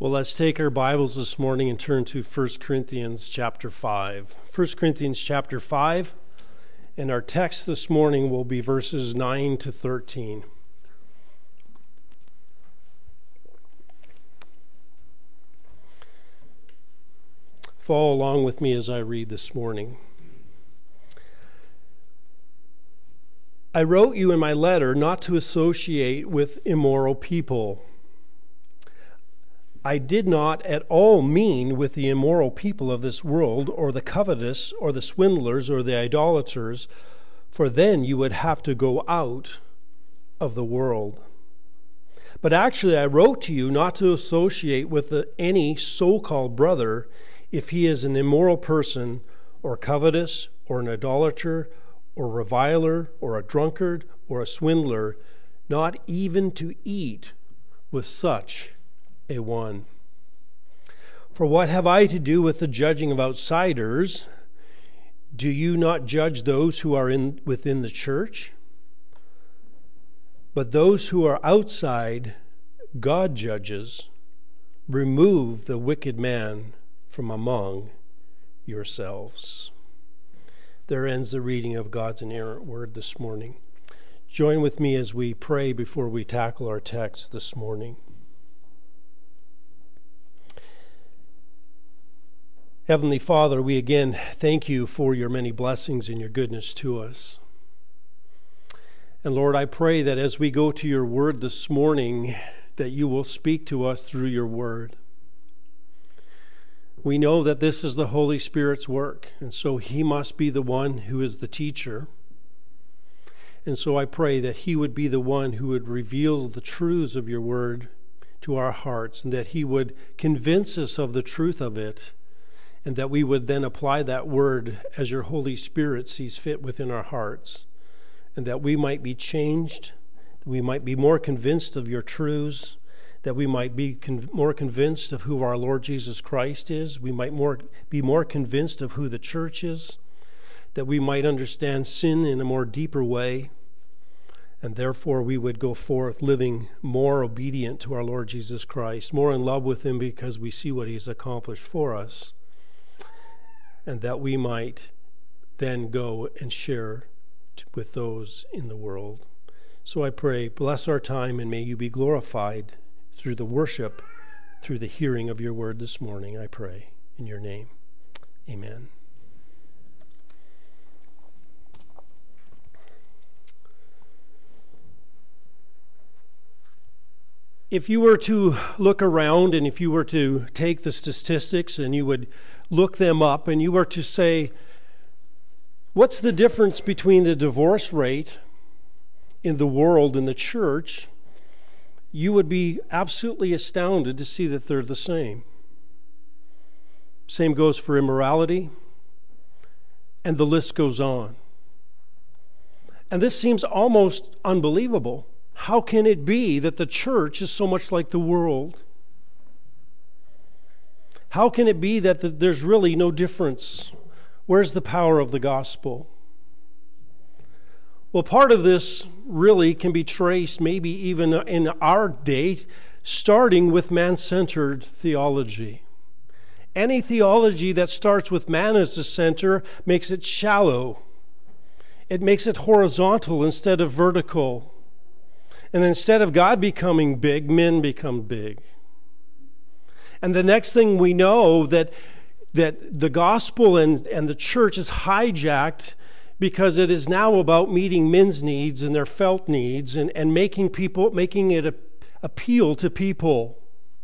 Well, let's take our Bibles this morning and turn to 1 Corinthians chapter 5. 1 Corinthians chapter 5, and our text this morning will be verses 9 to 13. Follow along with me as I read this morning. I wrote you in my letter not to associate with immoral people. I did not at all mean with the immoral people of this world, or the covetous, or the swindlers, or the idolaters, for then you would have to go out of the world. But actually I wrote to you not to associate with any so-called brother if he is an immoral person, or covetous, or an idolater, or reviler, or a drunkard, or a swindler, not even to eat with such a one. For what have I to do with the judging of outsiders? Do you not judge those who are within the church? But those who are outside, God judges. Remove the wicked man from among yourselves. There ends the reading of God's inerrant word this morning. Join with me as we pray before we tackle our text this morning. Heavenly Father, we again thank you for your many blessings and your goodness to us. And Lord, I pray that as we go to your word this morning, that you will speak to us through your word. We know that this is the Holy Spirit's work, and so he must be the one who is the teacher. And so I pray that he would be the one who would reveal the truths of your word to our hearts, and that he would convince us of the truth of it, and that we would then apply that word as your Holy Spirit sees fit within our hearts, and that we might be changed, that we might be more convinced of your truths, that we might be more convinced of who our Lord Jesus Christ is, we might be more convinced of who the church is, that we might understand sin in a more deeper way, and therefore we would go forth living more obedient to our Lord Jesus Christ, more in love with him because we see what he's accomplished for us, and that we might then go and share with those in the world. So I pray, bless our time, and may you be glorified through the worship, through the hearing of your word this morning, I pray. In your name, amen. If you were to look around, and if you were to take the statistics and you would look them up, and you were to say, what's the difference between the divorce rate in the world and the church, you would be absolutely astounded to see that they're the same. Same goes for immorality, and the list goes on. And this seems almost unbelievable. How can it be that the church is so much like the world? How can it be that there's really no difference? Where's the power of the gospel? Well, part of this really can be traced maybe even in our day, starting with man-centered theology. Any theology that starts with man as the center makes it shallow. It makes it horizontal instead of vertical. And instead of God becoming big, men become big. And the next thing we know that the gospel and the church is hijacked because it is now about meeting men's needs and their felt needs and making it appeal to people.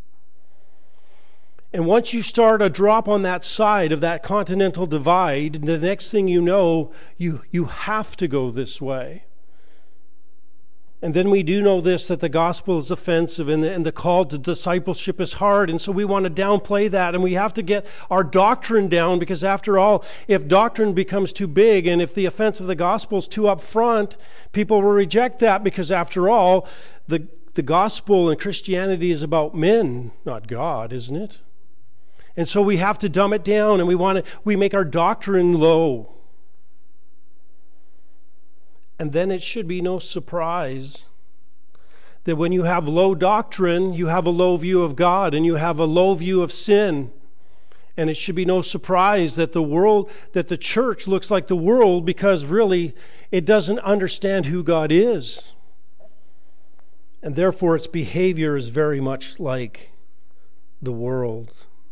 And once you start a drop on that side of that continental divide, the next thing you know, you have to go this way. And then we do know this, that the gospel is offensive and the call to discipleship is hard. And so we want to downplay that, and we have to get our doctrine down, because after all, if doctrine becomes too big and if the offense of the gospel is too up front, people will reject that, because after all, the gospel and Christianity is about men, not God, isn't it? And so we have to dumb it down, and we make our doctrine low. And then it should be no surprise that when you have low doctrine, you have a low view of God and you have a low view of sin. And it should be no surprise that the church looks like the world, because really it doesn't understand who God is. And therefore its behavior is very much like the world.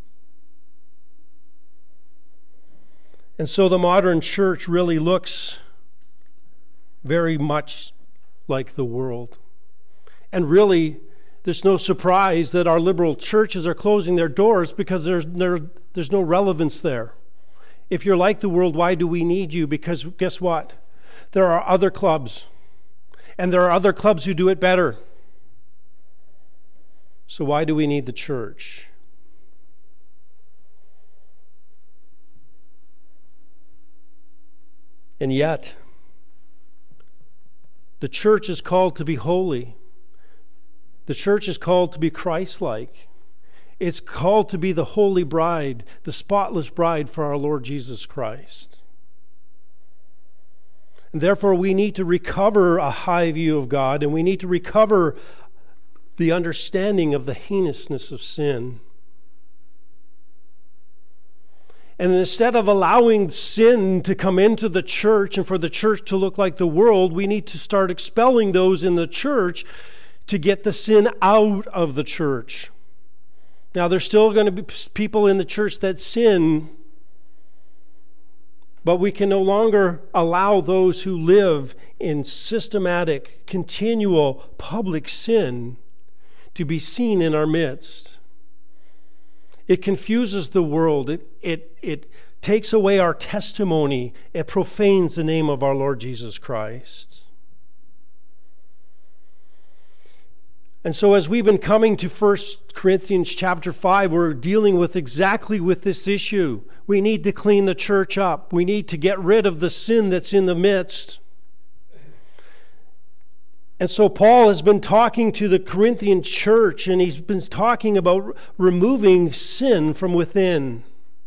And so the modern church really looks very much like the world. And really, there's no surprise that our liberal churches are closing their doors, because there's no relevance there. If you're like the world, why do we need you? Because guess what? There are other clubs, and there are other clubs who do it better. So why do we need the church? And yet, the church is called to be holy. The church is called to be Christ-like. It's called to be the holy bride, the spotless bride for our Lord Jesus Christ. And therefore, we need to recover a high view of God, and we need to recover the understanding of the heinousness of sin. And instead of allowing sin to come into the church and for the church to look like the world, we need to start expelling those in the church to get the sin out of the church. Now, there's still going to be people in the church that sin, but we can no longer allow those who live in systematic, continual, public sin to be seen in our midst. It confuses the world. It takes away our testimony. It profanes the name of our Lord Jesus Christ. And so as we've been coming to 1 Corinthians chapter 5, we're dealing with exactly with this issue. We need to clean the church up. We need to get rid of the sin that's in the midst. And so Paul has been talking to the Corinthian church, and he's been talking about removing sin from within.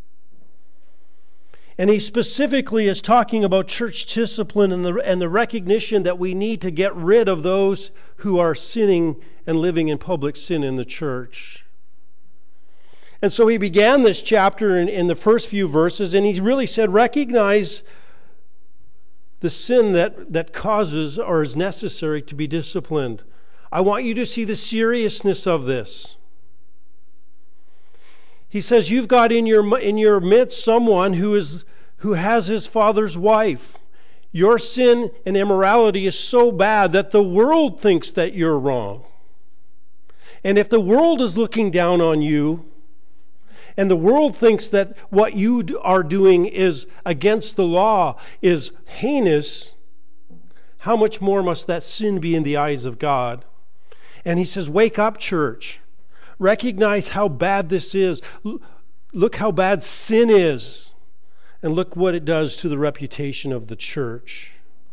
And he specifically is talking about church discipline and the recognition that we need to get rid of those who are sinning and living in public sin in the church. And so he began this chapter in the first few verses, and he really said, recognize the sin that causes or is necessary to be disciplined. I want you to see the seriousness of this. He says, you've got in your midst someone who has his father's wife. Your sin and immorality is so bad that the world thinks that you're wrong. And if the world is looking down on you, and the world thinks that what you are doing is against the law, is heinous, how much more must that sin be in the eyes of God? And he says, wake up, church. Recognize how bad this is. Look how bad sin is. And look what it does to the reputation of the church.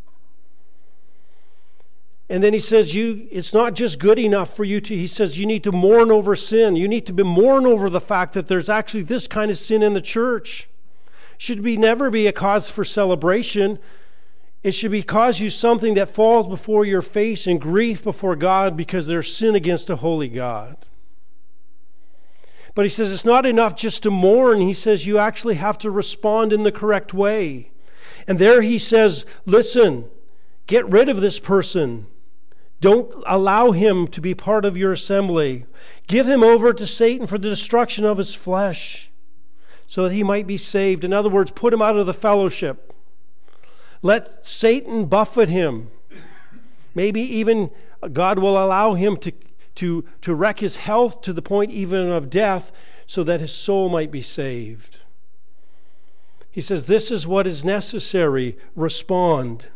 And then he says, it's not just good enough for you to, he says, you need to mourn over sin. You need to mourn over the fact that there's actually this kind of sin in the church. It should never be a cause for celebration. It should cause you something that falls before your face in grief before God, because there's sin against a holy God. But he says it's not enough just to mourn. He says you actually have to respond in the correct way. And there he says, listen, get rid of this person. Don't allow him to be part of your assembly. Give him over to Satan for the destruction of his flesh, so that he might be saved. In other words, put him out of the fellowship. Let Satan buffet him. Maybe even God will allow him to wreck his health to the point even of death, so that his soul might be saved. He says, this is what is necessary. Respond.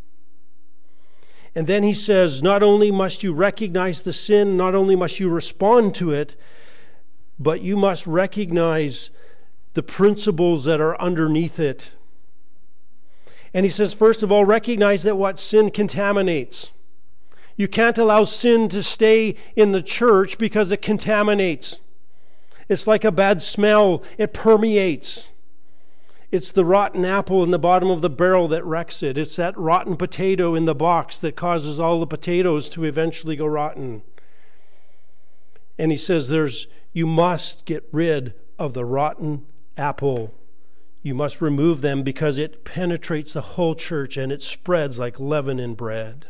And then he says, not only must you recognize the sin, not only must you respond to it, but you must recognize the principles that are underneath it. And he says, first of all, recognize that what sin contaminates. You can't allow sin to stay in the church because it contaminates. It's like a bad smell. It permeates. It's the rotten apple in the bottom of the barrel that wrecks it. It's that rotten potato in the box that causes all the potatoes to eventually go rotten. And he says you must get rid of the rotten apple. You must remove them because it penetrates the whole church and it spreads like leaven in bread.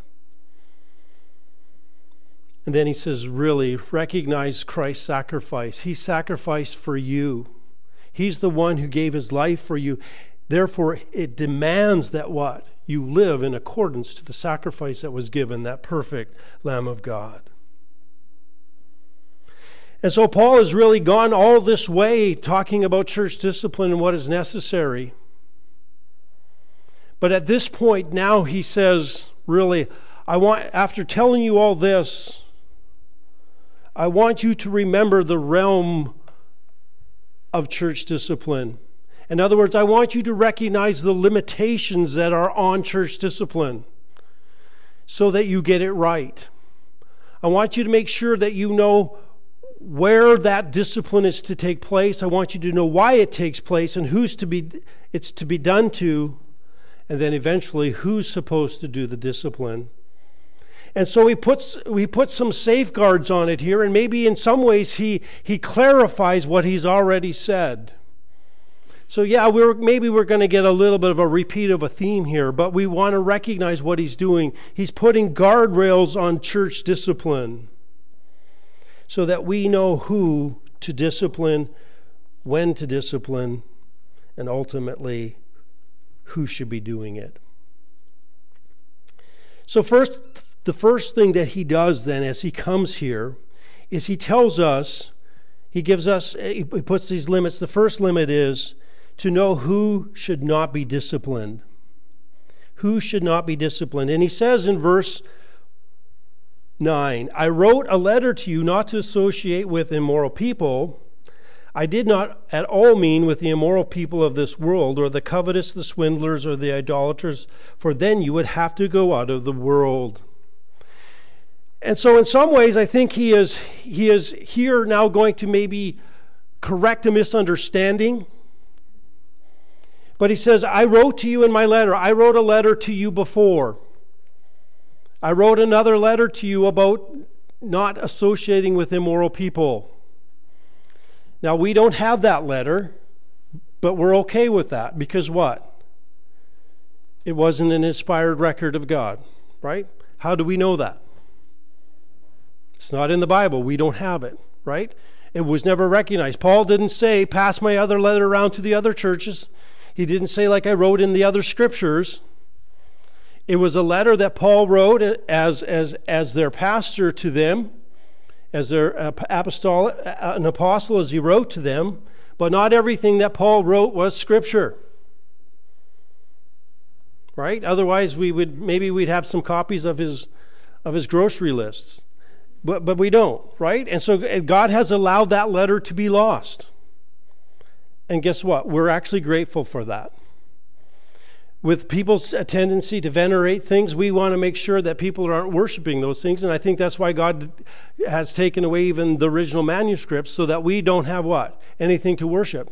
And then he says, really, recognize Christ's sacrifice. He sacrificed for you. He's the one who gave his life for you. Therefore, it demands that what? You live in accordance to the sacrifice that was given, that perfect Lamb of God. And so Paul has really gone all this way talking about church discipline and what is necessary. But at this point now he says, really, after telling you all this, I want you to remember the realm of church discipline. In other words, I want you to recognize the limitations that are on church discipline so that you get it right. I want you to make sure that you know where that discipline is to take place. I want you to know why it takes place and it's to be done to, and then eventually who's supposed to do the discipline. And so he puts some safeguards on it here, and maybe in some ways he clarifies what he's already said. So yeah, we're going to get a little bit of a repeat of a theme here, but we want to recognize what he's doing. He's putting guardrails on church discipline so that we know who to discipline, when to discipline, and ultimately who should be doing it. So the first thing that he does then as he comes here is he tells us, he puts these limits. The first limit is to know who should not be disciplined. Who should not be disciplined. And he says in verse 9, I wrote a letter to you not to associate with immoral people. I did not at all mean with the immoral people of this world, or the covetous, the swindlers, or the idolaters, for then you would have to go out of the world. And so in some ways, I think he is here now going to maybe correct a misunderstanding. But he says, I wrote to you in my letter. I wrote a letter to you before. I wrote another letter to you about not associating with immoral people. Now, we don't have that letter, but we're okay with that because what? It wasn't an inspired record of God, right? How do we know that? It's not in the Bible. We don't have it, right? It was never recognized. Paul didn't say, pass my other letter around to the other churches. He didn't say like I wrote in the other scriptures. It was a letter that Paul wrote as their pastor to them, as their an apostle as he wrote to them, but not everything that Paul wrote was scripture. Right? Otherwise we'd have some copies of his grocery lists. But we don't, right? And so God has allowed that letter to be lost. And guess what? We're actually grateful for that. With people's tendency to venerate things, we want to make sure that people aren't worshiping those things. And I think that's why God has taken away even the original manuscripts so that we don't have what? Anything to worship.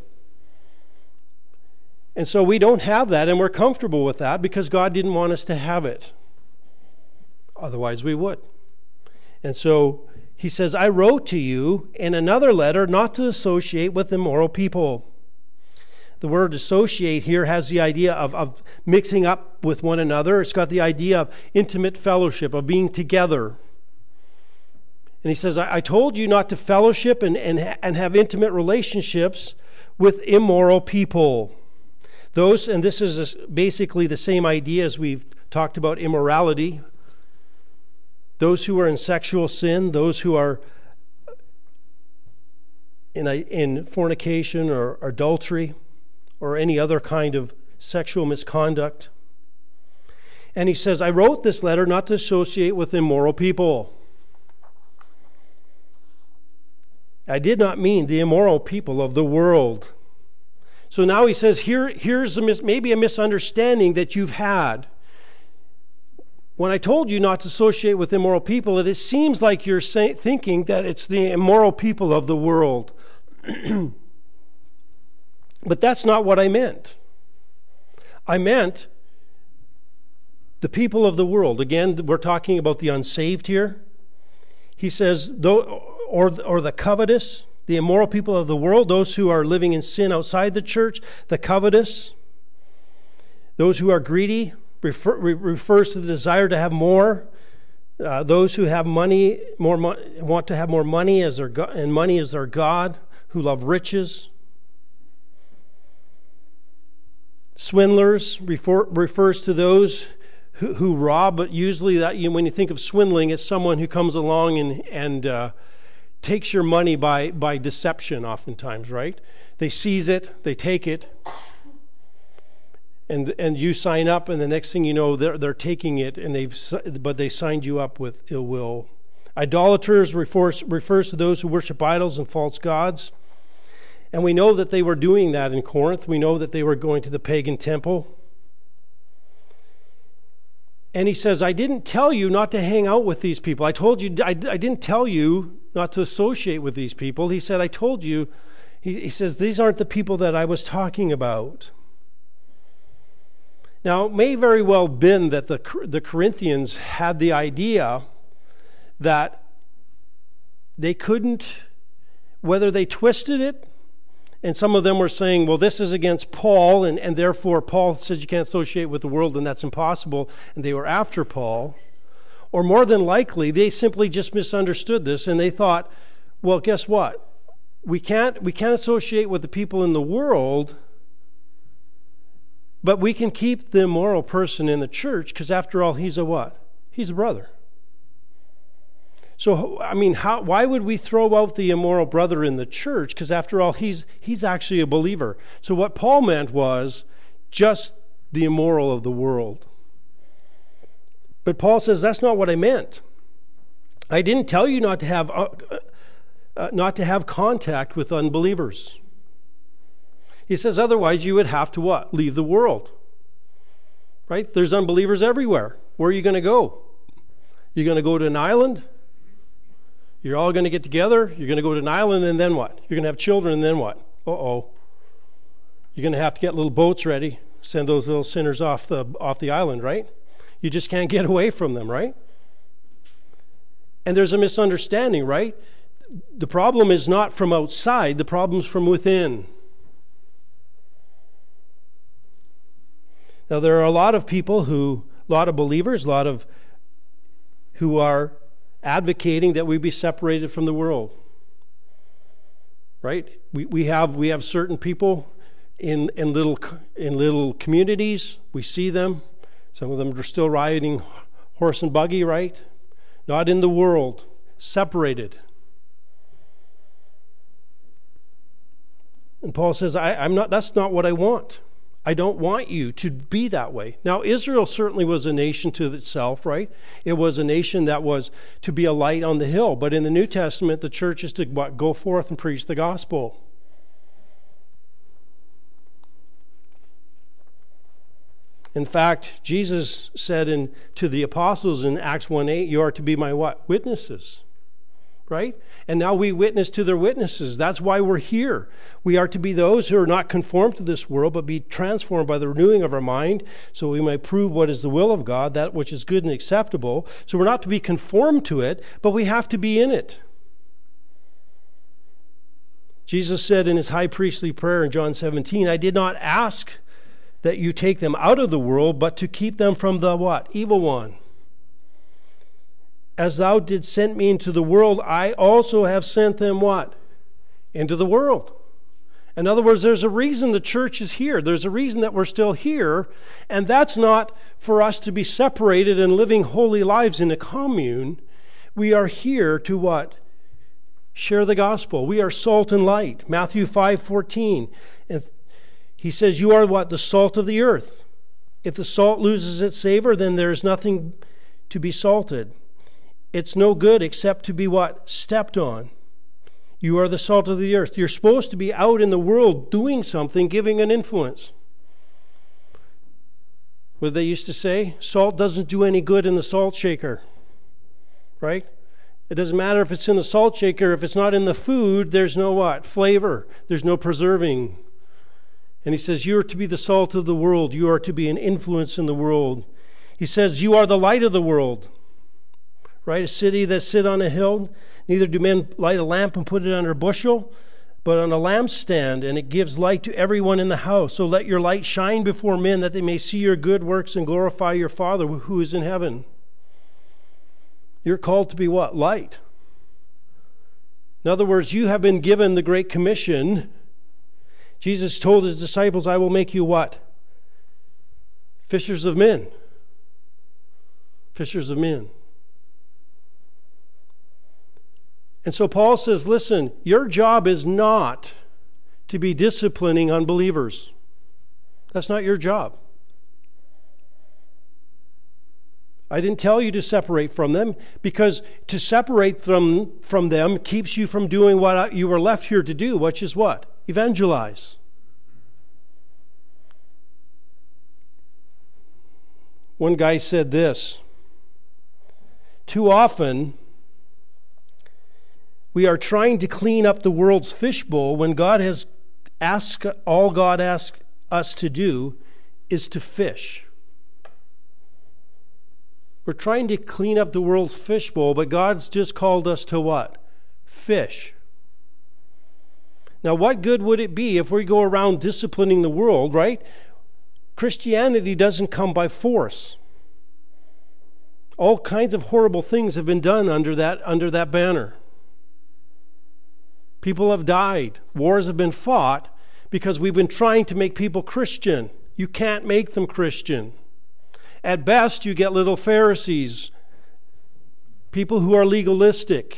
And so we don't have that, and we're comfortable with that because God didn't want us to have it. Otherwise we would. And so he says, I wrote to you in another letter not to associate with immoral people. The word associate here has the idea of mixing up with one another. It's got the idea of intimate fellowship, of being together. And he says, I told you not to fellowship and have intimate relationships with immoral people. And this is basically the same idea as we've talked about immorality. Those who are in sexual sin, those who are in fornication or adultery, or any other kind of sexual misconduct. And he says, I wrote this letter not to associate with immoral people. I did not mean the immoral people of the world. So now he says, here's maybe a misunderstanding that you've had. When I told you not to associate with immoral people, it seems like you're thinking that it's the immoral people of the world. But that's not what I meant. I meant the people of the world. Again, we're talking about the unsaved here. He says, or the covetous, the immoral people of the world, those who are living in sin outside the church, the covetous, those who are greedy, refers to the desire to have more. Those who have money, want to have more money as their God, and money is their God, who love riches. Swindlers refers to those who rob, but usually when you think of swindling, it's someone who comes along and takes your money by deception oftentimes, right? They seize it, they take it, and you sign up, and the next thing you know, they're taking it, but they signed you up with ill will. Idolaters refers to those who worship idols and false gods. And we know that they were doing that in Corinth. We know that they were going to the pagan temple. And he says, I didn't tell you not to hang out with these people. I told you, I didn't tell you not to associate with these people. He said, I told you. He says, these aren't the people that I was talking about. Now, it may very well have been that the Corinthians had the idea that they couldn't, whether they twisted it, and some of them were saying, well, this is against Paul, and therefore Paul says you can't associate with the world, and that's impossible, and they were after Paul. Or more than likely, they simply just misunderstood this, and they thought, well, guess what? We can't associate with the people in the world, but we can keep the immoral person in the church, because after all, he's a what? He's a brother. So, I mean, why would we throw out the immoral brother in the church? Because after all, he's actually a believer. So what Paul meant was just the immoral of the world. But Paul says, that's not what I meant. I didn't tell you not to have contact with unbelievers. He says, otherwise you would have to what? Leave the world. Right? There's unbelievers everywhere. Where are you going to go? You're going to go to an island? You're all going to get together, you're going to go to an island, and then what? You're going to have children, and then what? Uh-oh. You're going to have to get little boats ready, send those little sinners off the island, right? You just can't get away from them, right? And there's a misunderstanding, right? The problem is not from outside, the problem's from within. Now, there are a lot of people a lot of believers, who are advocating that we be separated from the world, right? We have certain people in little communities. We see them. Some of them are still riding horse and buggy, right? Not in the world, separated. And Paul says, I'm not. That's not what I want. I don't want you to be that way. Now, Israel certainly was a nation to itself, right? It was a nation that was to be a light on the hill. But in the New Testament, the church is to what? Go forth and preach the gospel. In fact, Jesus said to the apostles in Acts 1:8, you are to be my what? Witnesses. Right? And now we witness to their witnesses. That's why we're here. We are to be those who are not conformed to this world, but be transformed by the renewing of our mind, so we may prove what is the will of God, that which is good and acceptable. So we're not to be conformed to it, but we have to be in it. Jesus said in his high priestly prayer in John 17, I did not ask that you take them out of the world, but to keep them from the what? Evil one. As thou didst send me into the world, I also have sent them what? Into the world. In other words, there's a reason the church is here. There's a reason that we're still here. And that's not for us to be separated and living holy lives in a commune. We are here to what? Share the gospel. We are salt and light. Matthew 5:14. And he says, you are what? The salt of the earth. If the salt loses its savor, then there is nothing to be salted. It's no good except to be what? Stepped on. You are the salt of the earth. You're supposed to be out in the world doing something, giving an influence. What they used to say, salt doesn't do any good in the salt shaker. Right? It doesn't matter if it's in the salt shaker. If it's not in the food, there's no what? Flavor. There's no preserving. And he says, you are to be the salt of the world. You are to be an influence in the world. He says, you are the light of the world. Right? A city that sit on a hill, neither do men light a lamp and put it under a bushel, but on a lampstand, and it gives light to everyone in the house. So let your light shine before men, that they may see your good works and glorify your Father who is in heaven. You're called to be what? Light. In other words, you have been given the Great Commission. Jesus told his disciples, I will make you what? Fishers of men. Fishers of men. And so Paul says, listen, your job is not to be disciplining unbelievers. That's not your job. I didn't tell you to separate from them, because to separate from them keeps you from doing what you were left here to do, which is what? Evangelize. One guy said this, too often we are trying to clean up the world's fishbowl when all God asks us to do is to fish. We're trying to clean up the world's fishbowl, but God's just called us to what? Fish. Now, what good would it be if we go around disciplining the world, right? Christianity doesn't come by force. All kinds of horrible things have been done under that banner. People have died. Wars have been fought because we've been trying to make people Christian. You can't make them Christian. At best, you get little Pharisees, people who are legalistic.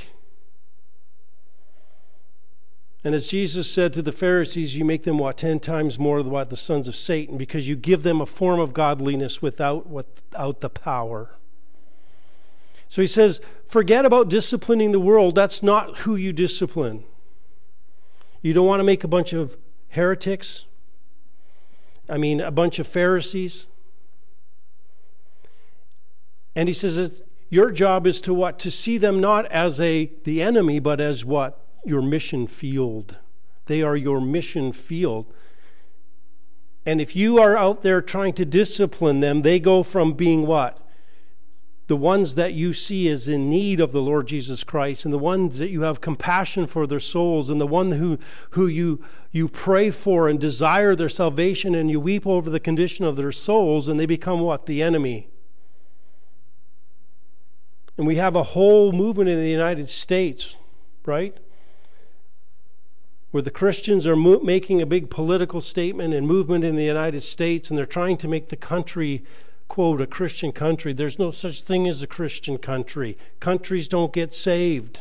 And as Jesus said to the Pharisees, you make them, 10 times more than the sons of Satan, because you give them a form of godliness without the power. So he says, forget about disciplining the world. That's not who you discipline. You don't want to make a bunch of heretics. A bunch of Pharisees. And he says, your job is to what? To see them not as the enemy, but as what? Your mission field. They are your mission field. And if you are out there trying to discipline them, they go from being what? The ones that you see as in need of the Lord Jesus Christ, and the ones that you have compassion for their souls, and the one who you pray for and desire their salvation, and you weep over the condition of their souls, and they become what? The enemy. And we have a whole movement in the United States, right? Where the Christians are making a big political statement and movement in the United States, and they're trying to make the country, quote, a Christian country. There's no such thing as a Christian country. Countries don't get saved.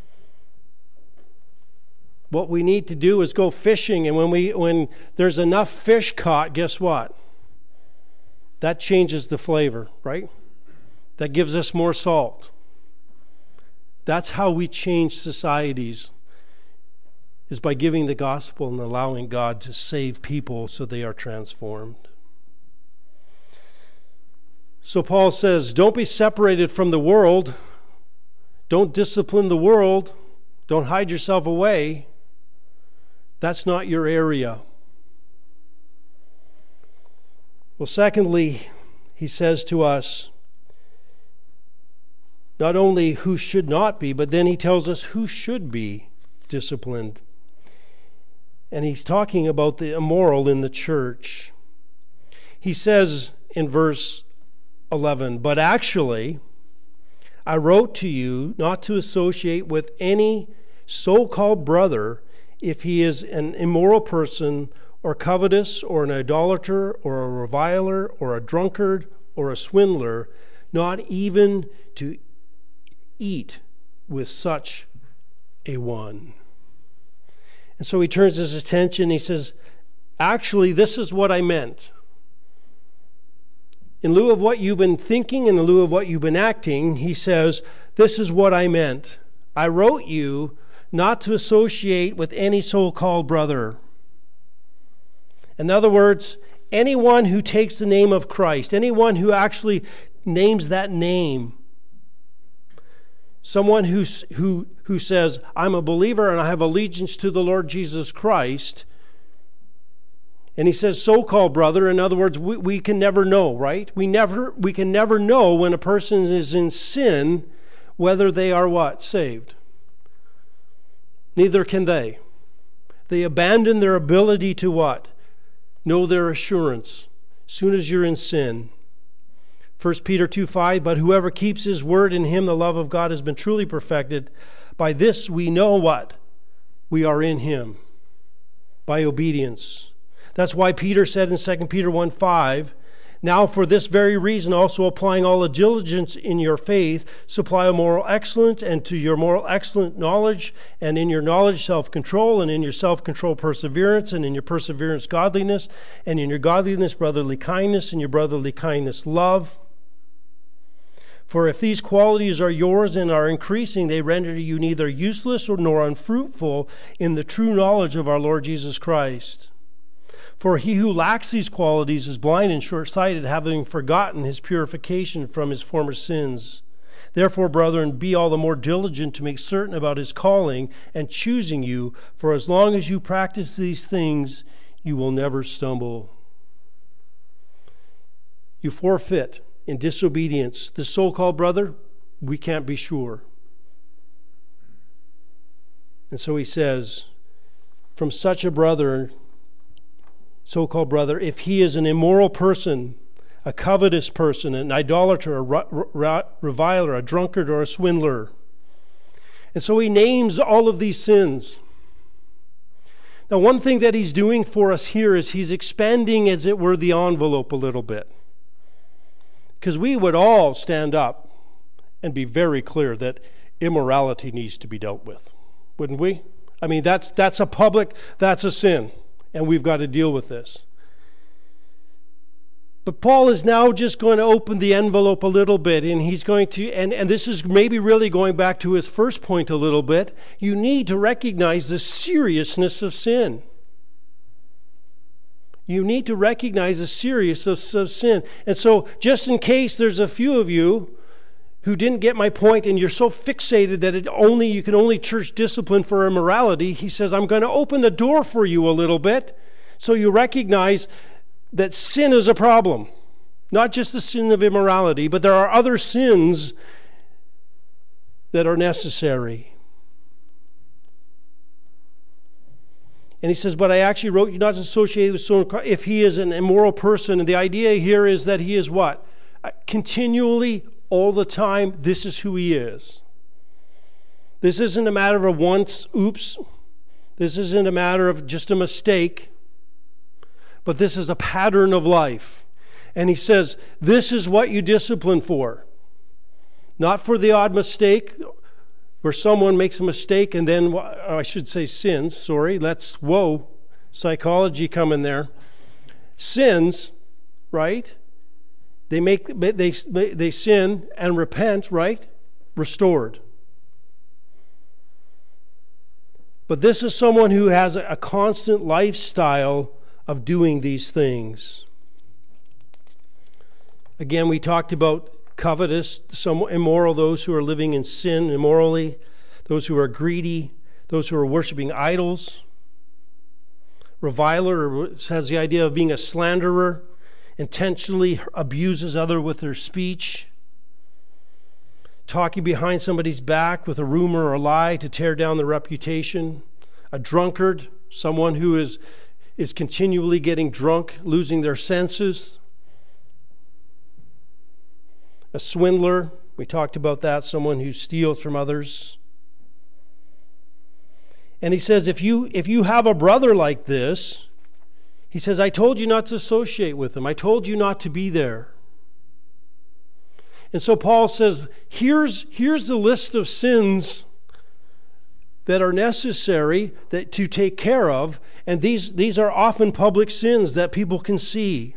What we need to do is go fishing, and when there's enough fish caught, guess what? That changes the flavor, right? That gives us more salt. That's how we change societies, is by giving the gospel and allowing God to save people so they are transformed. So Paul says, don't be separated from the world. Don't discipline the world. Don't hide yourself away. That's not your area. Well, secondly, he says to us, not only who should not be, but then he tells us who should be disciplined. And he's talking about the immoral in the church. He says in verse 11, but actually, I wrote to you not to associate with any so-called brother if he is an immoral person, or covetous, or an idolater, or a reviler, or a drunkard, or a swindler, not even to eat with such a one. And so he turns his attention, he says, actually, this is what I meant. In lieu of what you've been thinking, and in lieu of what you've been acting, he says, this is what I meant. I wrote you not to associate with any so-called brother. In other words, anyone who takes the name of Christ, anyone who actually names that name, someone who says, I'm a believer and I have allegiance to the Lord Jesus Christ, And he says so-called brother. In other words, we can never know, right? We can never know when a person is in sin whether they are what? Saved. Neither can they. They abandon their ability to what? Know their assurance. As soon as you're in sin. 1 Peter 2:5, but whoever keeps his word, in him the love of God has been truly perfected. By this we know what? We are in him. By obedience. That's why Peter said in 2 Peter 1:5, now for this very reason, also applying all the diligence in your faith, supply a moral excellence, and to your moral excellence knowledge, and in your knowledge self-control, and in your self-control perseverance, and in your perseverance godliness, and in your godliness brotherly kindness, and your brotherly kindness love. For if these qualities are yours and are increasing, they render you neither useless nor unfruitful in the true knowledge of our Lord Jesus Christ. For he who lacks these qualities is blind and short-sighted, having forgotten his purification from his former sins. Therefore, brethren, be all the more diligent to make certain about his calling and choosing you, for as long as you practice these things, you will never stumble. You forfeit in disobedience. The so-called brother, we can't be sure. And so he says, from such a brother, so-called brother, if he is an immoral person, a covetous person, an idolater, a reviler, a drunkard, or a swindler. And so he names all of these sins. Now, one thing that he's doing for us here is he's expanding, as it were, the envelope a little bit. Because we would all stand up and be very clear that immorality needs to be dealt with, wouldn't we? I mean, that's a sin. And we've got to deal with this. But Paul is now just going to open the envelope a little bit, and he's going to, and this is maybe really going back to his first point a little bit. You need to recognize the seriousness of sin. You need to recognize the seriousness of sin. And so, just in case there's a few of you who didn't get my point, and you're so fixated that you can only church discipline for immorality, he says, I'm going to open the door for you a little bit so you recognize that sin is a problem. Not just the sin of immorality, but there are other sins that are necessary. And he says, but I actually wrote you not to associate with someone if he is an immoral person. And the idea here is that he is what? Continually, all the time, this is who he is. This isn't a matter of once, oops. This isn't a matter of just a mistake. But this is a pattern of life. And he says, this is what you discipline for. Not for the odd mistake where someone makes a mistake and then, I should say sins, sorry. Psychology come in there. Sins, right? They sin and repent, right? Restored. But this is someone who has a constant lifestyle of doing these things. Again, we talked about covetous, some immoral, those who are living in sin immorally, those who are greedy, those who are worshiping idols. Reviler has the idea of being a slanderer, intentionally abuses others with their speech, talking behind somebody's back with a rumor or a lie to tear down their reputation. A drunkard, someone who is continually getting drunk, losing their senses. A swindler, we talked about that, someone who steals from others. And he says, if you have a brother like this, he says, I told you not to associate with him. I told you not to be there. And so Paul says, here's the list of sins that are necessary to take care of. And these are often public sins that people can see.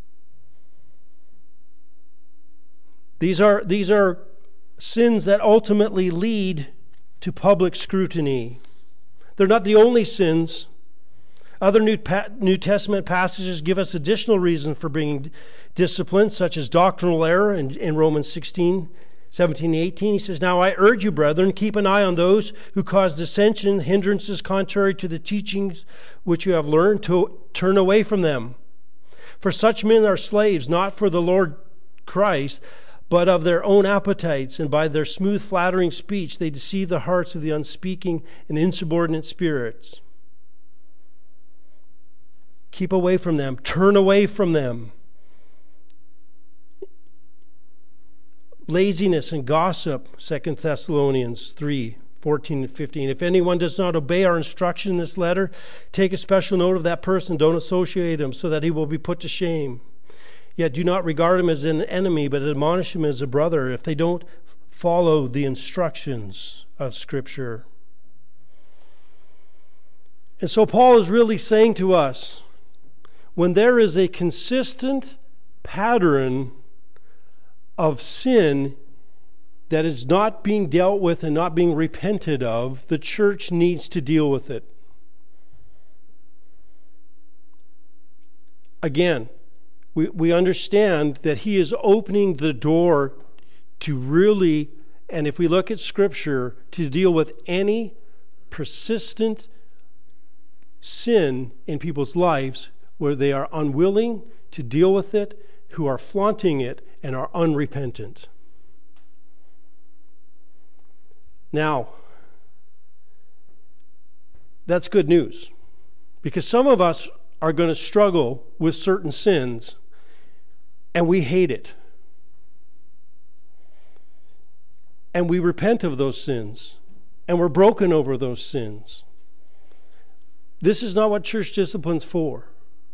These are sins that ultimately lead to public scrutiny. They're not the only sins. Other New Testament passages give us additional reasons for bringing discipline, such as doctrinal error in Romans 16, 17:18, he says, "Now I urge you, brethren, keep an eye on those who cause dissension, hindrances contrary to the teachings which you have learned, to turn away from them. For such men are slaves, not for the Lord Christ, but of their own appetites, and by their smooth, flattering speech they deceive the hearts of the unspeaking and insubordinate spirits." Keep away from them. Turn away from them. Laziness and gossip, 2 Thessalonians 3:14 and 15. "If anyone does not obey our instruction in this letter, take a special note of that person. Don't associate him, so that he will be put to shame. Yet do not regard him as an enemy, but admonish him as a brother if they don't follow the instructions of Scripture." And so Paul is really saying to us, when there is a consistent pattern of sin that is not being dealt with and not being repented of, the church needs to deal with it. Again, we understand that he is opening the door to really, and if we look at Scripture, to deal with any persistent sin in people's lives where they are unwilling to deal with it, who are flaunting it, and are unrepentant. Now, that's good news, because some of us are going to struggle with certain sins, and we hate it. And we repent of those sins, and we're broken over those sins. This is not what church discipline's for.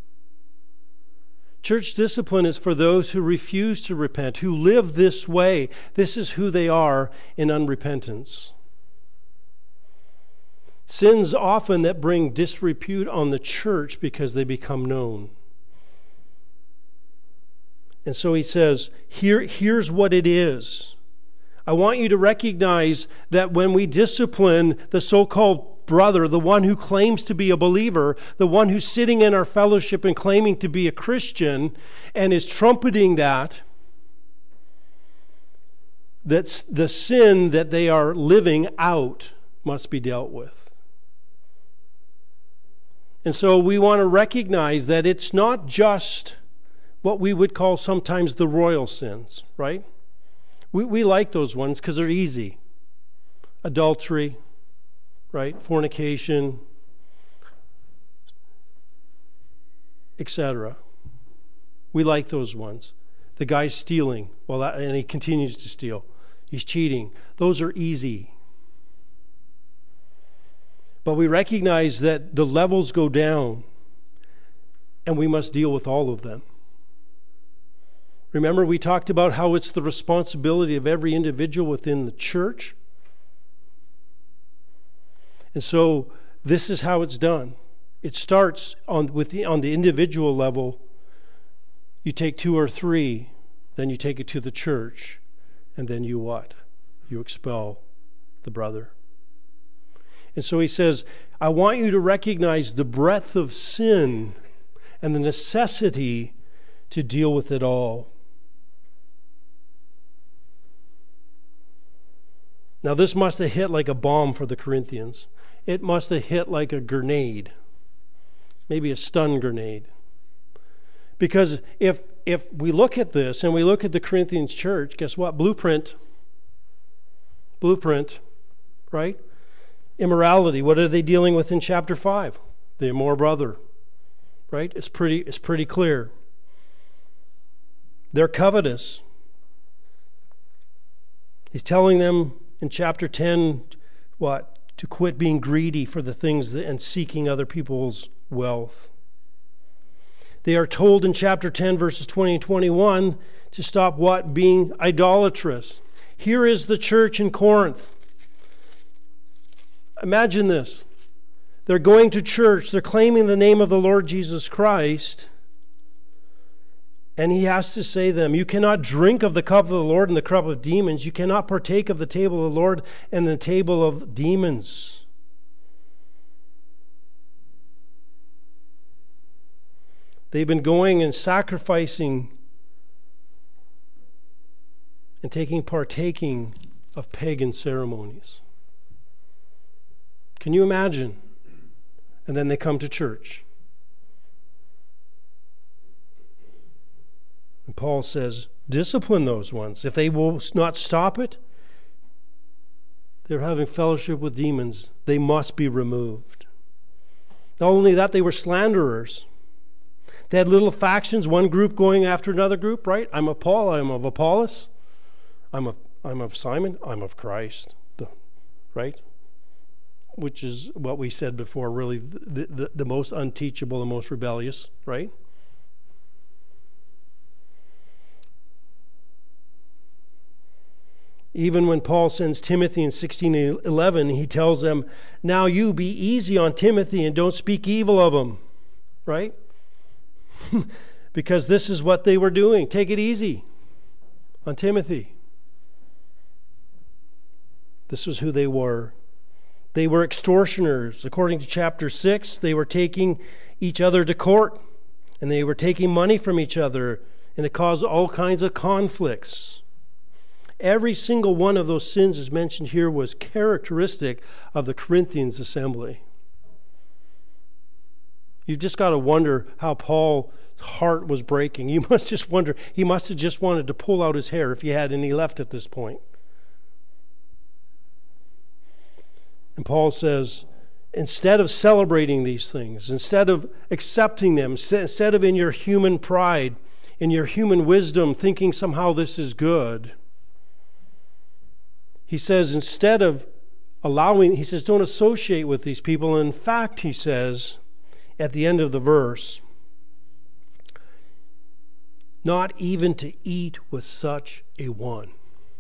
Church discipline is for those who refuse to repent, who live this way. This is who they are in unrepentance. Sins often that bring disrepute on the church because they become known. And so he says, here's what it is. I want you to recognize that when we discipline the so-called brother, the one who claims to be a believer, the one who's sitting in our fellowship and claiming to be a Christian and is trumpeting that's the sin that they are living out must be dealt with. And so we want to recognize that it's not just what we would call sometimes the royal sins, right? We like those ones because they're easy. Adultery, right? Fornication, etc. We like those ones. The guy's stealing, and he continues to steal. He's cheating. Those are easy. But we recognize that the levels go down, and we must deal with all of them. Remember, we talked about how it's the responsibility of every individual within the church. And so this is how it's done. It starts on the individual level. You take 2 or 3, then you take it to the church, and then you what? You expel the brother. And so he says, I want you to recognize the breadth of sin and the necessity to deal with it all. Now, this must have hit like a bomb for the Corinthians. It must have hit like a grenade, maybe a stun grenade. Because if we look at this and we look at the Corinthians church, guess what? Blueprint, right? Immorality. What are they dealing with in chapter 5? The immoral brother, right? It's pretty clear. They're covetous. He's telling them in chapter 10, what? To quit being greedy for the things and seeking other people's wealth. They are told in chapter 10, verses 20 and 21, to stop what? Being idolatrous. Here is the church in Corinth. Imagine this. They're going to church. They're claiming the name of the Lord Jesus Christ. And he has to say to them, you cannot drink of the cup of the Lord and the cup of demons. You cannot partake of the table of the Lord and the table of demons. They've been going and sacrificing and partaking of pagan ceremonies. Can you imagine? And then they come to church. And Paul says, discipline those ones. If they will not stop it, they're having fellowship with demons. They must be removed. Not only that, they were slanderers. They had little factions, one group going after another group, right? I'm of Paul, I'm of Apollos, I'm of Simon, I'm of Christ, right? Which is what we said before, really the most unteachable and most rebellious, right? Even when Paul sends Timothy in 16:11, he tells them, now you be easy on Timothy and don't speak evil of him, right? Because this is what they were doing. Take it easy on Timothy. This was who they were. They were extortioners. According to chapter 6, they were taking each other to court, and they were taking money from each other, and it caused all kinds of conflicts. Every single one of those sins as mentioned here was characteristic of the Corinthians assembly. You've just got to wonder how Paul's heart was breaking. You must just wonder, he must have just wanted to pull out his hair if he had any left at this point. And Paul says, instead of celebrating these things, instead of accepting them, instead of in your human pride, in your human wisdom, thinking somehow this is good, he says, instead of allowing, he says, don't associate with these people. And in fact, he says, at the end of the verse, not even to eat with such a one.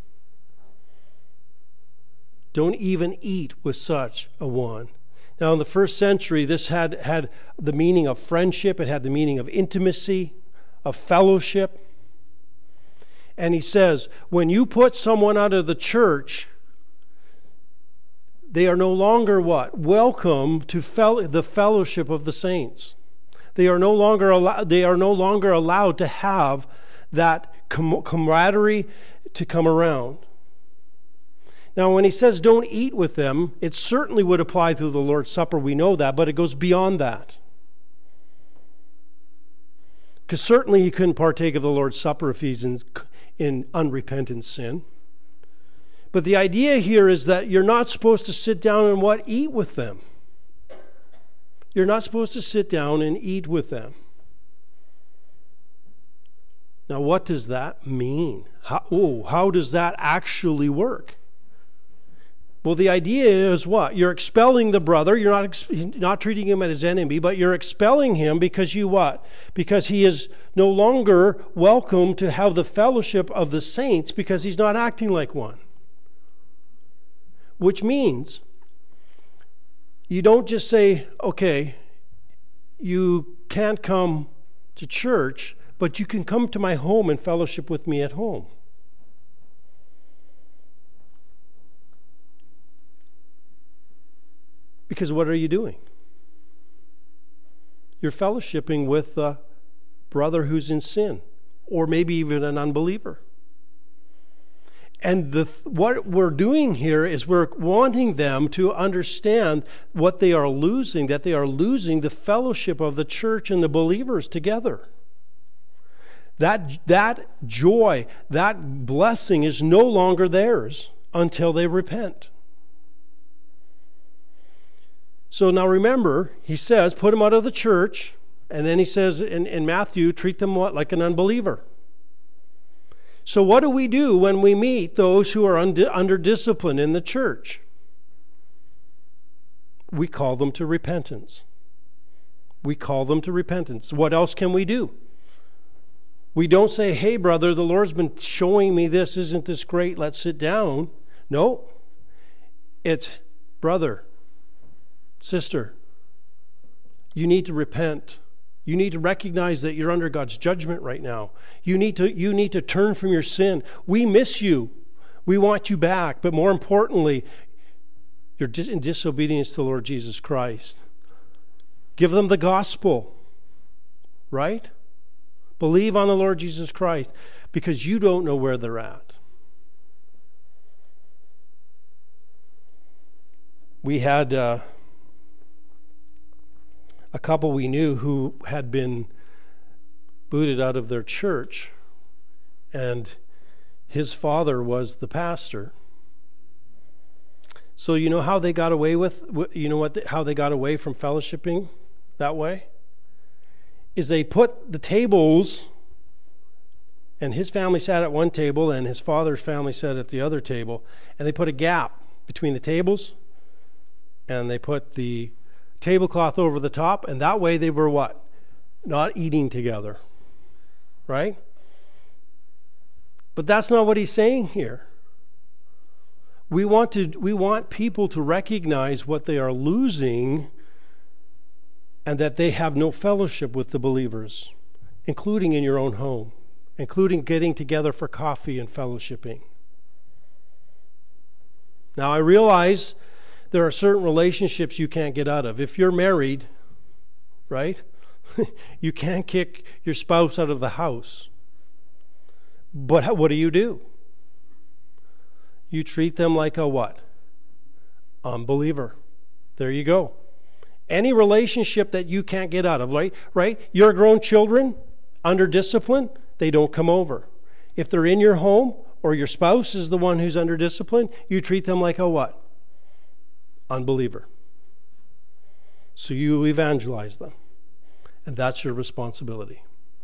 Don't even eat with such a one. Now, in the first century, this had the meaning of friendship. It had the meaning of intimacy, of fellowship. And he says, when you put someone out of the church, they are no longer what? Welcome to the fellowship of the saints. They are no longer allowed to have that camaraderie to come around. Now, when he says don't eat with them, it certainly would apply to the Lord's Supper. We know that, but it goes beyond that. Because certainly he couldn't partake of the Lord's Supper if he's in unrepentant sin. But the idea here is that you're not supposed to sit down and eat with them. You're not supposed to sit down and eat with them. Now, what does that mean? How does that actually work? Well, the idea is what? You're expelling the brother. You're not treating him as his enemy, but you're expelling him because you what? Because he is no longer welcome to have the fellowship of the saints because he's not acting like one. Which means you don't just say, okay, you can't come to church, but you can come to my home and fellowship with me at home. Because what are you doing? You're fellowshipping with a brother who's in sin, or maybe even an unbeliever. And what we're doing here is we're wanting them to understand what they are losing, that they are losing the fellowship of the church and the believers together. That joy, that blessing is no longer theirs until they repent. So now remember, he says, put them out of the church, and then he says in Matthew, treat them what? Like an unbeliever. So what do we do when we meet those who are under discipline in the church? We call them to repentance. We call them to repentance. What else can we do? We don't say, hey, brother, the Lord's been showing me this. Isn't this great? Let's sit down. No. It's, brother, sister, you need to repent. You need to recognize that you're under God's judgment right now. You need to turn from your sin. We miss you. We want you back. But more importantly, you're in disobedience to the Lord Jesus Christ. Give them the gospel, right? Believe on the Lord Jesus Christ, because you don't know where they're at. We had a couple we knew who had been booted out of their church, and his father was the pastor. So you know how they got away how they got away from fellowshipping that way? Is they put the tables, and his family sat at one table and his father's family sat at the other table, and they put a gap between the tables, and they put the tablecloth over the top, and that way they were what? Not eating together, right? But that's not what he's saying here. We want people to recognize what they are losing and that they have no fellowship with the believers, including in your own home, including getting together for coffee and fellowshipping. Now, I realize there are certain relationships you can't get out of. If you're married, right, you can't kick your spouse out of the house. But what do? You treat them like a what? Unbeliever. There you go. Any relationship that you can't get out of, right? Your grown children, under discipline, they don't come over. If they're in your home or your spouse is the one who's under discipline, you treat them like a what? Unbeliever. So you evangelize them. And that's your responsibility.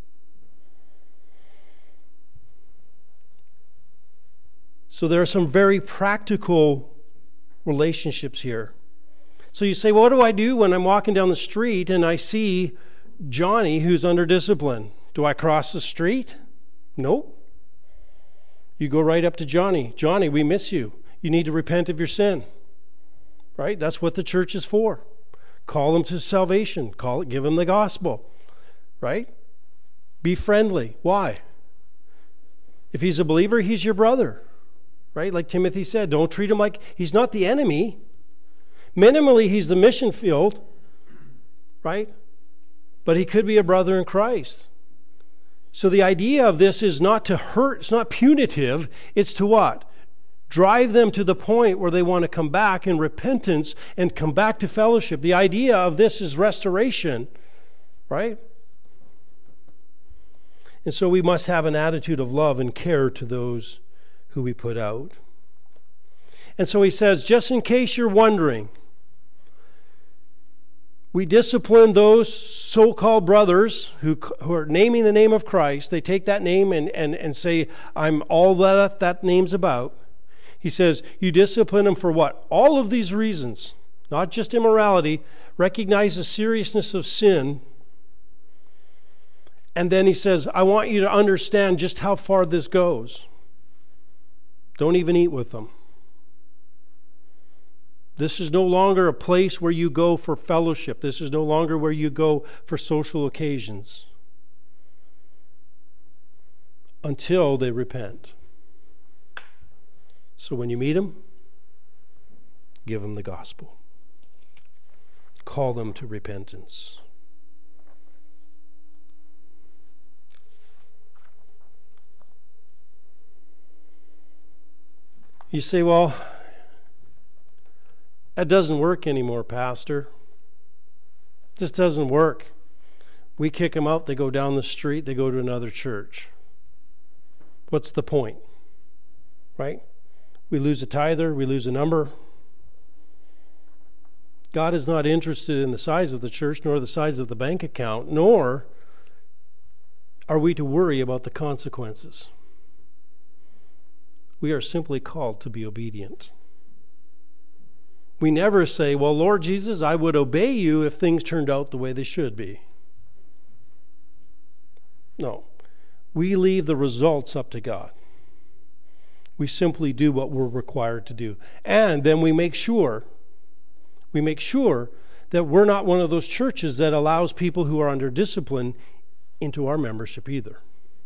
So there are some very practical relationships here. So you say, what do I do when I'm walking down the street and I see Johnny who's under discipline? Do I cross the street? Nope. You go right up to Johnny. Johnny, we miss you. You need to repent of your sin. Right? That's what the church is for. Call him to salvation. Give him the gospel. Right? Be friendly. Why? If he's a believer, he's your brother. Right? Like Timothy said, don't treat him like he's not the enemy. Minimally, he's the mission field. Right? But he could be a brother in Christ. So the idea of this is not to hurt, it's not punitive, it's to what? Drive them to the point where they want to come back in repentance and come back to fellowship. The idea of this is restoration, right? And so we must have an attitude of love and care to those who we put out. And so he says, just in case you're wondering, we discipline those so-called brothers who are naming the name of Christ. They take that name and say, I'm all that name's about. He says, you discipline them for what? All of these reasons, not just immorality, recognize the seriousness of sin. And then he says, I want you to understand just how far this goes. Don't even eat with them. This is no longer a place where you go for fellowship. This is no longer where you go for social occasions. Until they repent. So when you meet them, give them the gospel. Call them to repentance. You say, well, that doesn't work anymore, Pastor. This doesn't work. We kick them out, they go down the street, they go to another church. What's the point? Right? We lose a tither, we lose a number. God is not interested in the size of the church, nor the size of the bank account, nor are we to worry about the consequences. We are simply called to be obedient. We never say, well, Lord Jesus, I would obey you if things turned out the way they should be. No. We leave the results up to God. We simply do what we're required to do. And then we make sure that we're not one of those churches that allows people who are under discipline into our membership either.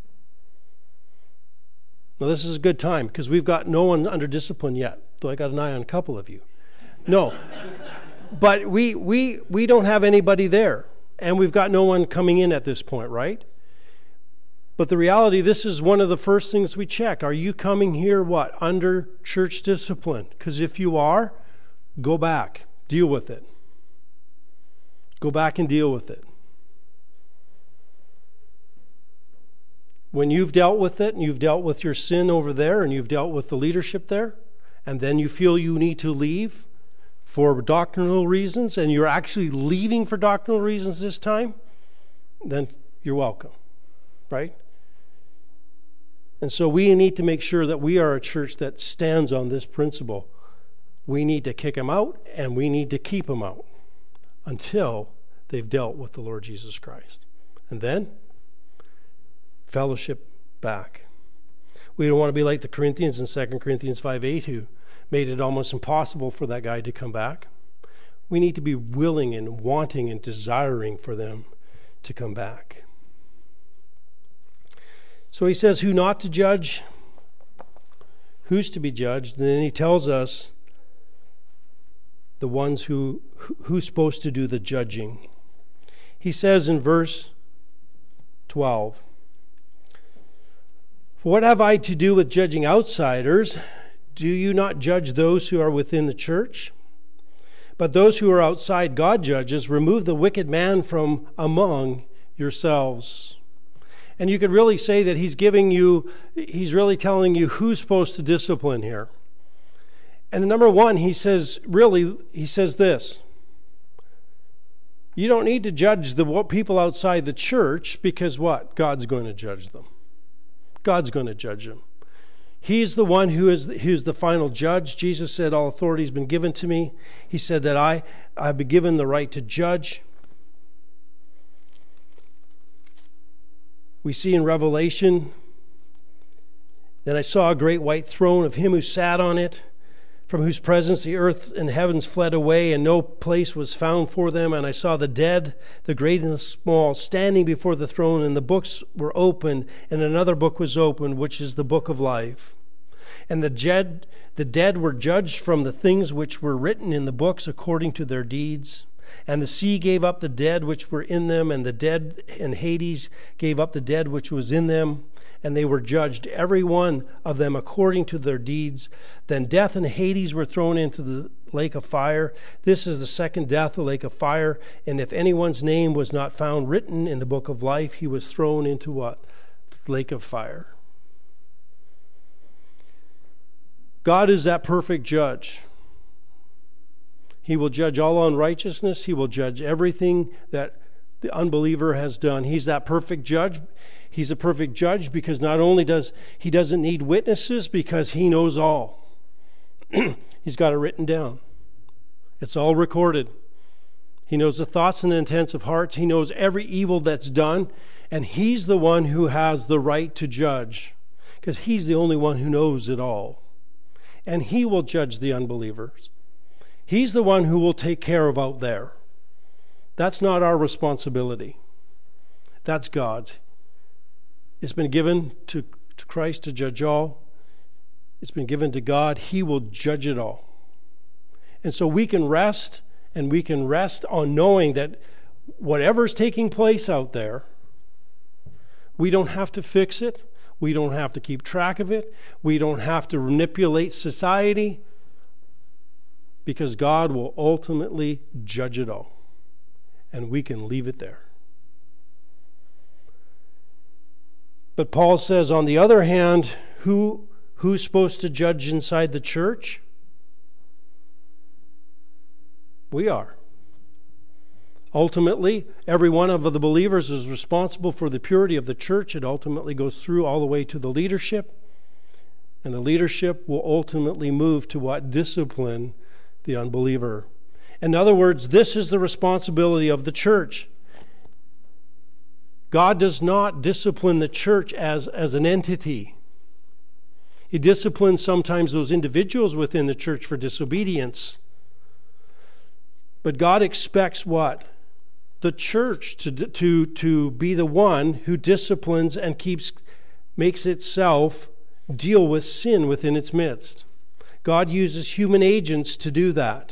Now, this is a good time because we've got no one under discipline yet, though I got an eye on a couple of you. No, but we don't have anybody there, and we've got no one coming in at this point, right? But the reality, this is one of the first things we check. Are you coming here, what, under church discipline? Because if you are, go back, deal with it. Go back and deal with it. When you've dealt with it, and you've dealt with your sin over there, and you've dealt with the leadership there, and then you feel you need to leave for doctrinal reasons, and you're actually leaving for doctrinal reasons this time, then you're welcome, right? And so we need to make sure that we are a church that stands on this principle. We need to kick them out, and we need to keep them out until they've dealt with the Lord Jesus Christ. And then, fellowship back. We don't want to be like the Corinthians in 2 Corinthians 5:8 who made it almost impossible for that guy to come back. We need to be willing and wanting and desiring for them to come back. So he says who not to judge, who's to be judged, and then he tells us the ones who's supposed to do the judging. He says in verse 12, "For what have I to do with judging outsiders? Do you not judge those who are within the church? But those who are outside God judges. Remove the wicked man from among yourselves." And you could really say that he's really telling you who's supposed to discipline here. And the number one, he says this: you don't need to judge the people outside the church, because what? God's going to judge them. God's going to judge them. He's the one who's the final judge. Jesus said, all authority has been given to me. He said that I've been given the right to judge. We see in Revelation, "Then I saw a great white throne of him who sat on it, from whose presence the earth and heavens fled away, and no place was found for them. And I saw the dead, the great and the small, standing before the throne, and the books were opened, and another book was opened, which is the book of life. And the dead were judged from the things which were written in the books according to their deeds. And the sea gave up the dead which were in them, and the dead and Hades gave up the dead which was in them. And they were judged, every one of them according to their deeds. Then death and Hades were thrown into the lake of fire. This is the second death, the lake of fire. And if anyone's name was not found written in the book of life, he was thrown into what? The lake of fire." God is that perfect judge. He will judge all unrighteousness. He will judge everything that the unbeliever has done. He's that perfect judge. He's a perfect judge because not only doesn't need witnesses, because he knows all. He's got it written down. It's all recorded. He knows the thoughts and the intents of hearts. He knows every evil that's done. And he's the one who has the right to judge, because he's the only one who knows it all. And he will judge the unbelievers. He's the one who will take care of out there. That's not our responsibility. That's God's. It's been given to Christ to judge all. It's been given to God. He will judge it all. And so we can rest, and we can rest on knowing that whatever's taking place out there, we don't have to fix it. We don't have to keep track of it. We don't have to manipulate society, because God will ultimately judge it all. And we can leave it there. But Paul says, on the other hand, who's supposed to judge inside the church? We are. Ultimately, every one of the believers is responsible for the purity of the church. It ultimately goes through all the way to the leadership. And the leadership will ultimately move to what? Discipline the unbeliever. In other words, this is the responsibility of the church. God does not discipline the church as an entity. He disciplines sometimes those individuals within the church for disobedience. But God expects what? The church to be the one who disciplines and makes itself deal with sin within its midst. God uses human agents to do that.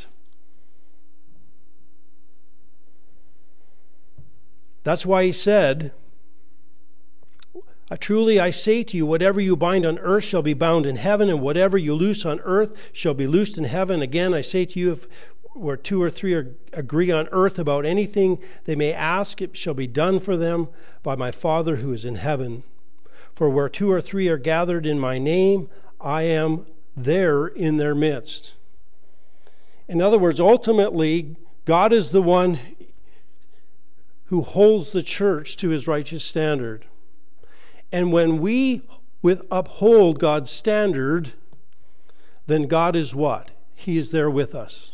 That's why he said, Truly I say to you, whatever you bind on earth shall be bound in heaven, and whatever you loose on earth shall be loosed in heaven. Again, I say to you, if where 2 or 3 agree on earth about anything they may ask, it shall be done for them by my Father who is in heaven. For where 2 or 3 are gathered in my name, I am there in their midst. In other words, ultimately, God is the one who holds the church to his righteous standard. And when we uphold God's standard, then God is what? He is there with us.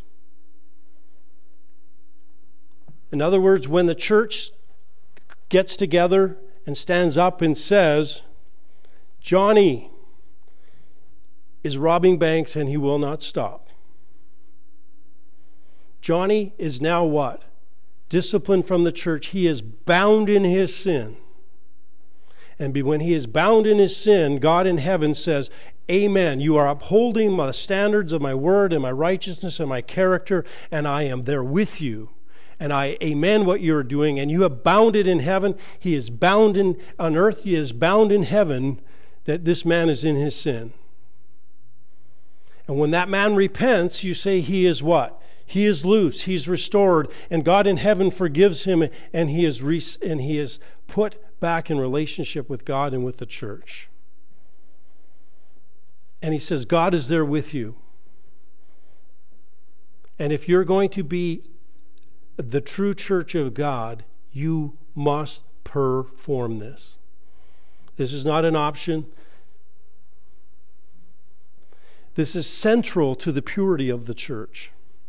In other words, when the church gets together and stands up and says, Johnny is robbing banks and he will not stop. Johnny is now what? Disciplined from the church. He is bound in his sin. And when he is bound in his sin, God in heaven says, Amen. You are upholding the standards of my word and my righteousness and my character, and I am there with you. And I amen what you're doing, and you have bound it in heaven. He is bound on earth. He is bound in heaven that this man is in his sin. And when that man repents, you say he is what? He is loose. He's restored, and God in heaven forgives him, and he is put back in relationship with God and with the church. And he says, God is there with you. And if you're going to be the true church of God, you must perform this. This is not an option. This is central to the purity of the church.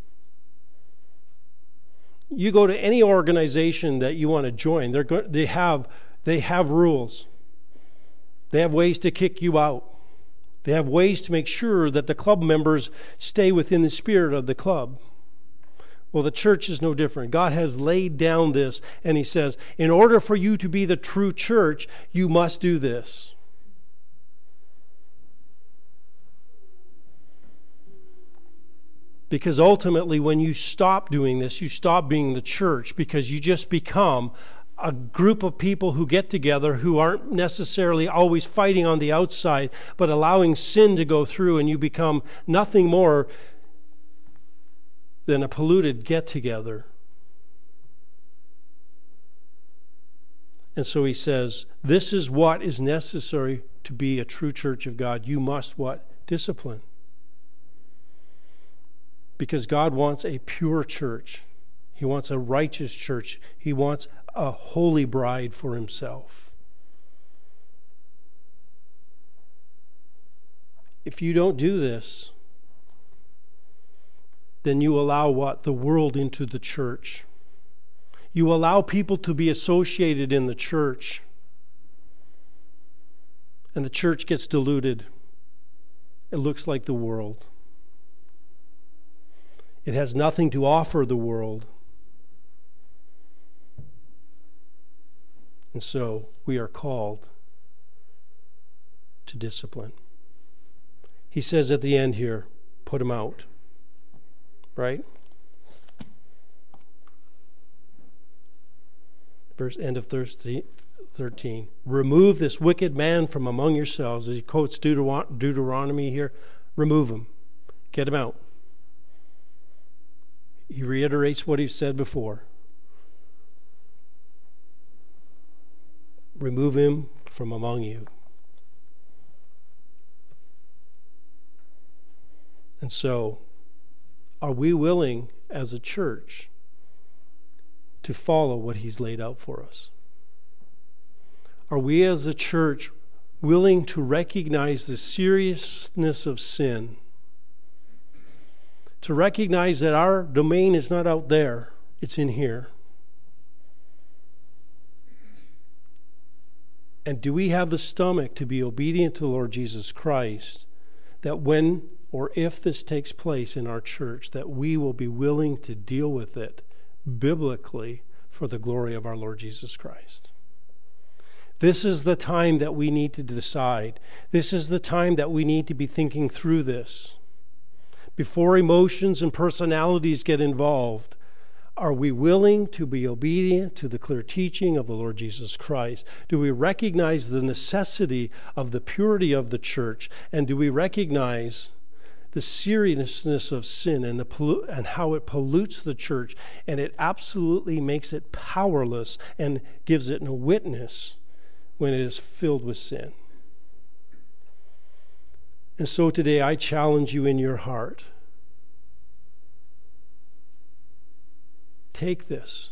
You go to any organization that you want to join, they have rules. They have ways to kick you out. They have ways to make sure that the club members stay within the spirit of the club. Well, the church is no different. God has laid down this, and he says, in order for you to be the true church, you must do this. Because ultimately, when you stop doing this, you stop being the church, because you just become a group of people who get together who aren't necessarily always fighting on the outside, but allowing sin to go through, and you become nothing more than a polluted get-together. And so he says, this is what is necessary to be a true church of God. You must what? Discipline. Because God wants a pure church. He wants a righteous church. He wants a holy bride for himself. If you don't do this, then you allow what? The world into the church. You allow people to be associated in the church. And the church gets diluted. It looks like the world. It has nothing to offer the world. And so we are called to discipline. He says at the end here, put them out. Right? Verse end of 13. Remove this wicked man from among yourselves. As he quotes Deuteronomy here, remove him. Get him out. He reiterates what he said before. Remove him from among you. And so, are we willing as a church to follow what he's laid out for us? Are we as a church willing to recognize the seriousness of sin? To recognize that our domain is not out there, it's in here. And do we have the stomach to be obedient to the Lord Jesus Christ, that when or if this takes place in our church, that we will be willing to deal with it biblically for the glory of our Lord Jesus Christ? This is the time that we need to decide. This is the time that we need to be thinking through this. Before emotions and personalities get involved, Are we willing to be obedient to the clear teaching of the Lord Jesus Christ? Do we recognize the necessity of the purity of the church? And do we recognize the seriousness of sin and how it pollutes the church, and it absolutely makes it powerless and gives it no witness when it is filled with sin? And so today I challenge you in your heart. Take this.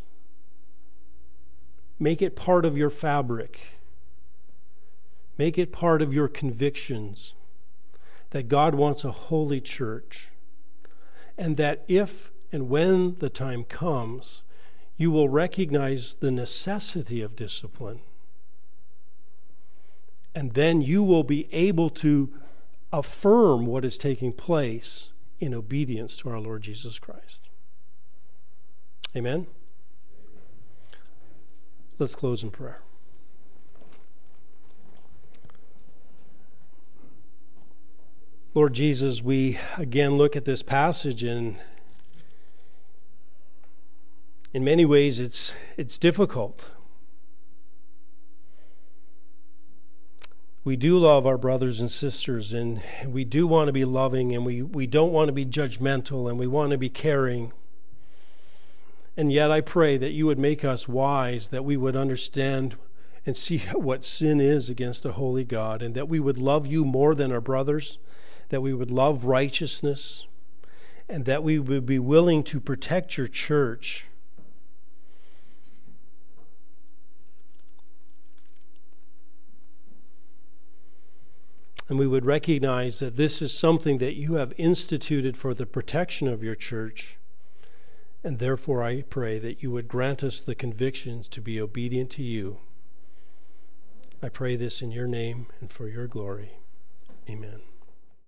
Make it part of your fabric. Make it part of your convictions that God wants a holy church, and that if and when the time comes, you will recognize the necessity of discipline. And then you will be able to affirm what is taking place in obedience to our Lord Jesus Christ. Amen? Let's close in prayer. Lord Jesus, we again look at this passage, and in many ways it's difficult. We do love our brothers and sisters, and we do want to be loving, and we don't want to be judgmental, and we want to be caring. And yet I pray that you would make us wise, that we would understand and see what sin is against a holy God, and that we would love you more than our brothers, that we would love righteousness, and that we would be willing to protect your church. And we would recognize that this is something that you have instituted for the protection of your church. And therefore I pray that you would grant us the convictions to be obedient to you. I pray this in your name and for your glory. Amen.